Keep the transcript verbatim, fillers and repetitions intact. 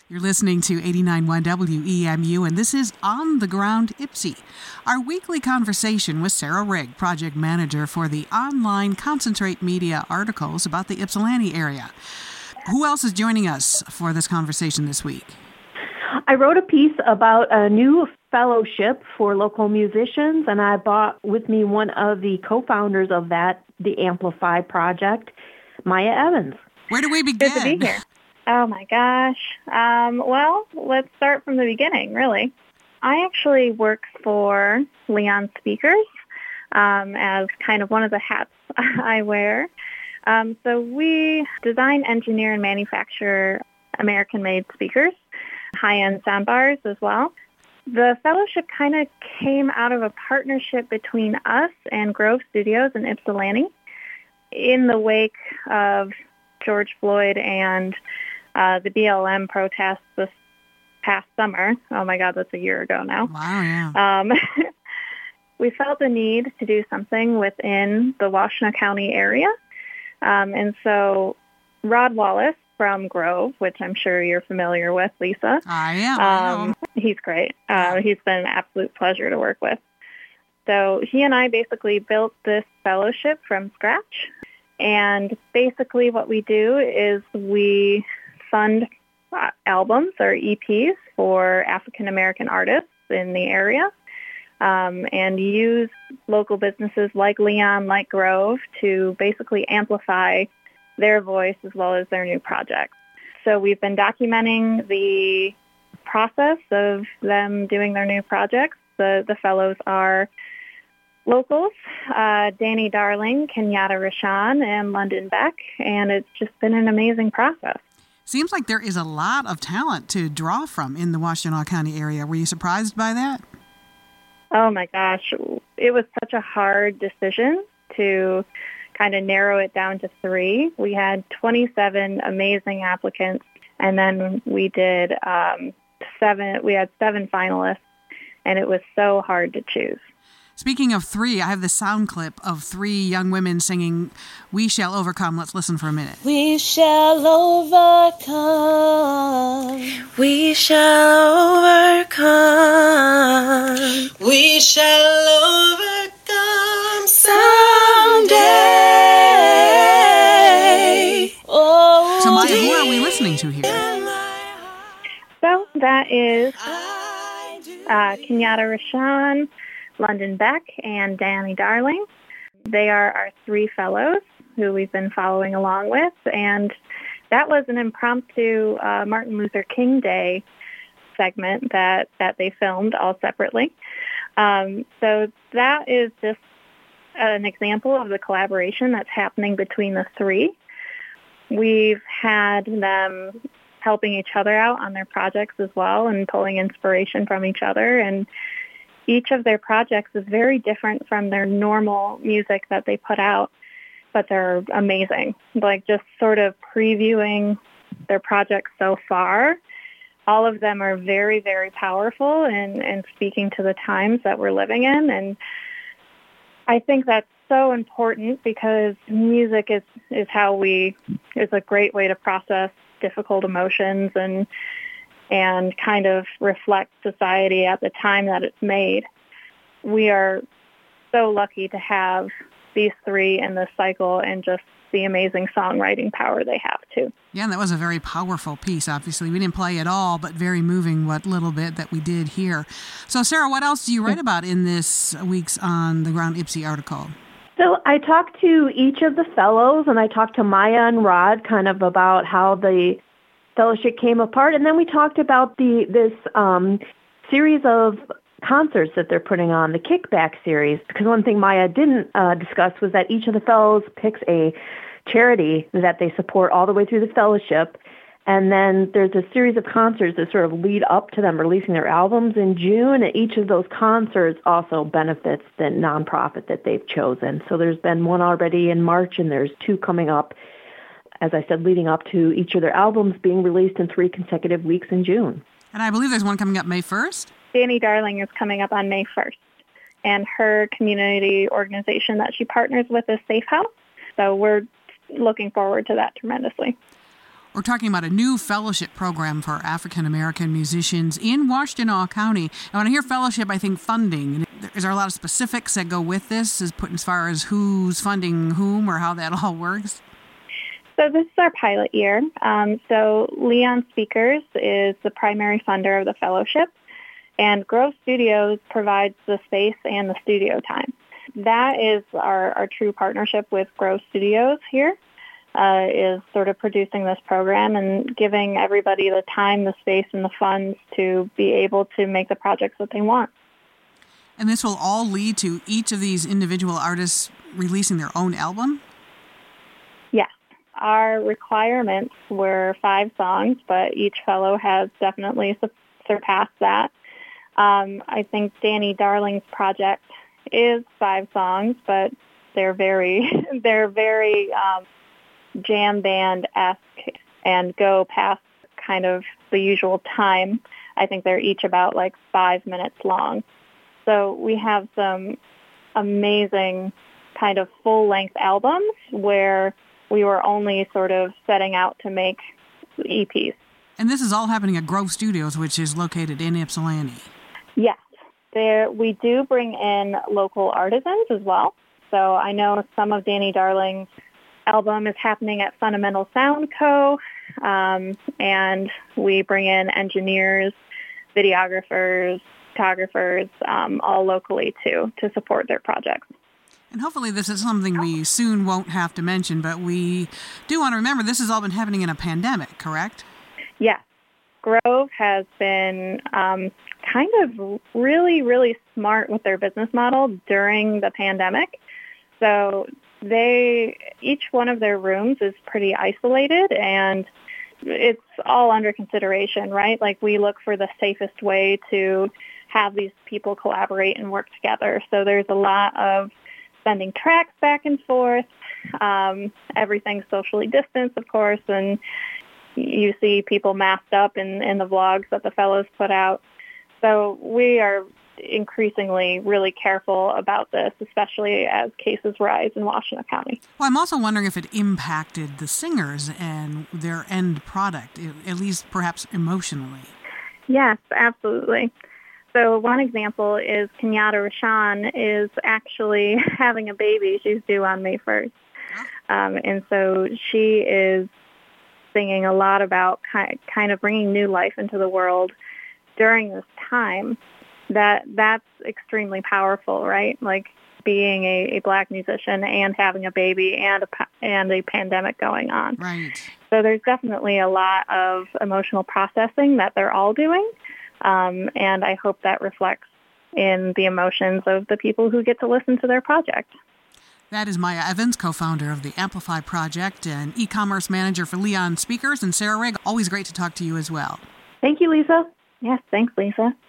You're listening to eighty-nine point one W E M U, and this is On the Ground Ypsi, our weekly conversation with Sarah Rigg, project manager for the online Concentrate Media articles about the Ypsilanti area. Who else is joining us for this conversation this week? I wrote a piece about a new fellowship for local musicians, and I brought with me one of the co-founders of that, the Amplify Project, Maya Evans. Where do we begin? Good to be here. Oh, my gosh. Um, well, let's start from the beginning, really. I actually work for Leon Speakers um, as kind of one of the hats I wear. Um, so we design, engineer, and manufacture American-made speakers, high-end soundbars as well. The fellowship kind of came out of a partnership between us and Grove Studios in Ypsilanti in the wake of George Floyd and uh, the B L M protests this past summer. Oh, my God, that's a year ago now. Wow, yeah. Um, we felt the need to do something within the Washtenaw County area. Um, and so Rod Wallace from Grove, which I'm sure you're familiar with, Lisa. I am. Um, he's great. Uh, he's been an absolute pleasure to work with. So he and I basically built this fellowship from scratch. And basically what we do is we fund uh, albums or E Ps for African-American artists in the area um, and use local businesses like Leon, like Grove, to basically amplify their voice as well as their new projects. So we've been documenting the process of them doing their new projects. The, the fellows are locals, uh, Danny Darling, Kenyatta Rashan, and London Beck, and it's just been an amazing process. Seems like there is a lot of talent to draw from in the Washtenaw County area. Were you surprised by that? Oh my gosh, it was such a hard decision to kind of narrow it down to three. We had twenty-seven amazing applicants, and then we did um, seven. We had seven finalists, and it was so hard to choose. Speaking of three, I have the sound clip of three young women singing "We Shall Overcome." Let's listen for a minute. We shall overcome. We shall overcome. We shall overcome someday. Oh, so, Maya, who are we listening to here? So that is uh, Kenyatta Rashan, London Beck, and Danny Darling. They are our three fellows who we've been following along with, and that was an impromptu uh, Martin Luther King Day segment that, that they filmed all separately. Um, so that is just an example of the collaboration that's happening between the three. We've had them helping each other out on their projects as well and pulling inspiration from each other, and each of their projects is very different from their normal music that they put out, but they're amazing. Like just sort of previewing their projects so far, all of them are very, very powerful and, and speaking to the times that we're living in. And I think that's so important because music is, is how we, is a great way to process difficult emotions and and kind of reflect society at the time that it's made. We are so lucky to have these three in this cycle and just the amazing songwriting power they have, too. Yeah, and that was a very powerful piece, obviously. We didn't play it all, but very moving what little bit that we did here. So, Sarah, what else do you write about in this week's On the Ground Ypsi article? So I talked to each of the fellows, and I talked to Maya and Rod kind of about how the fellowship came apart, and then we talked about the this um, series of concerts that they're putting on, the Kickback series, because one thing Maya didn't uh, discuss was that each of the fellows picks a charity that they support all the way through the fellowship, and then there's a series of concerts that sort of lead up to them releasing their albums in June, and each of those concerts also benefits the nonprofit that they've chosen. So there's been one already in March, and there's two coming up, as I said, leading up to each of their albums being released in three consecutive weeks in June. And I believe there's one coming up May first? Danny Darling is coming up on May first, and her community organization that she partners with is Safe House. So we're looking forward to that tremendously. We're talking about a new fellowship program for African American musicians in Washtenaw County. And when I hear fellowship, I think funding. Is there a lot of specifics that go with this, as put as far as who's funding whom or how that all works? So this is our pilot year. Um, so Leon Speakers is the primary funder of the fellowship, and Grove Studios provides the space and the studio time. That is our, our true partnership with Grove Studios here, uh, is sort of producing this program and giving everybody the time, the space, and the funds to be able to make the projects that they want. And this will all lead to each of these individual artists releasing their own album? Yes. Our requirements were five songs, but each fellow has definitely su- surpassed that. Um, I think Danny Darling's project is five songs, but they're very, they're very um, jam band-esque and go past kind of the usual time. I think they're each about like five minutes long. So we have some amazing kind of full-length albums where we were only sort of setting out to make E Ps. And this is all happening at Grove Studios, which is located in Ypsilanti. Yes. There, we do bring in local artisans as well. So I know some of Danny Darling's album is happening at Fundamental Sound Co., um, and we bring in engineers, videographers, photographers, um, all locally too, to support their projects. And hopefully this is something we soon won't have to mention, but we do want to remember this has all been happening in a pandemic, correct? Yes. Grove has been um, kind of really, really smart with their business model during the pandemic. So they, each one of their rooms is pretty isolated, and it's all under consideration, right? Like, we look for the safest way to have these people collaborate and work together. So there's a lot of sending tracks back and forth. Um, everything's socially distanced, of course, and you see people masked up in, in the vlogs that the fellows put out. So we are increasingly really careful about this, especially as cases rise in Washtenaw County. Well, I'm also wondering if it impacted the singers and their end product, at least perhaps emotionally. Yes, absolutely. So one example is Kenyatta Rashawn is actually having a baby. She's due on May first. Um, and so she is singing a lot about kind of bringing new life into the world during this time. That that's extremely powerful, right? Like, being a, a black musician and having a baby and a and a pandemic going on. Right. So there's definitely a lot of emotional processing that they're all doing, um, and I hope that reflects in the emotions of the people who get to listen to their project. That is Maya Evans, co-founder of the Amplify Project and e-commerce manager for Leon Speakers, and Sarah Rigg. Always great to talk to you as well. Thank you, Lisa. Yes, thanks, Lisa.